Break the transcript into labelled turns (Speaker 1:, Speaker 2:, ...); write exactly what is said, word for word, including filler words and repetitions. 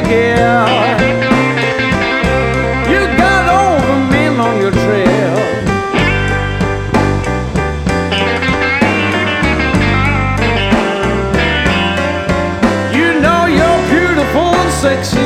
Speaker 1: Miguel. You got all the men on your trail. You know you're beautiful and sexy.